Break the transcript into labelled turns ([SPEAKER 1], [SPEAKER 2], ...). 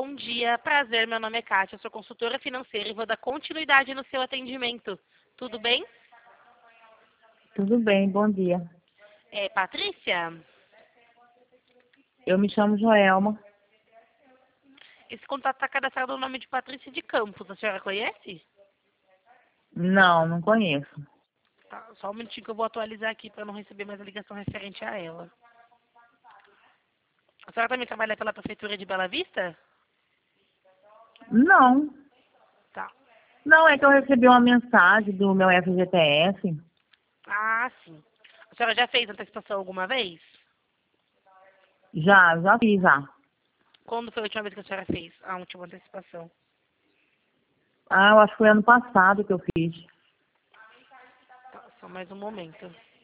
[SPEAKER 1] bom dia. Prazer, meu nome é Kátia, eu sou consultora financeira e vou dar continuidade no seu atendimento. Tudo bem?
[SPEAKER 2] Tudo bem, bom dia.
[SPEAKER 1] Patrícia,
[SPEAKER 2] Eu me chamo Joelma.
[SPEAKER 1] esse contato está cadastrado no nome de Patrícia de Campos. A senhora conhece?
[SPEAKER 2] Não, não conheço.
[SPEAKER 1] Tá, só um minutinho que eu vou atualizar aqui para não receber mais a ligação referente a ela. A senhora também trabalha pela Prefeitura de Bela Vista?
[SPEAKER 2] Não,
[SPEAKER 1] Tá.
[SPEAKER 2] não, é que eu recebi uma mensagem do meu FGTS.
[SPEAKER 1] Ah, sim. A senhora já fez antecipação alguma vez?
[SPEAKER 2] Já fiz já.
[SPEAKER 1] Quando foi a última vez que a senhora fez a última antecipação?
[SPEAKER 2] Ah, eu acho que foi ano passado que eu fiz.
[SPEAKER 1] Tá, só mais um momento.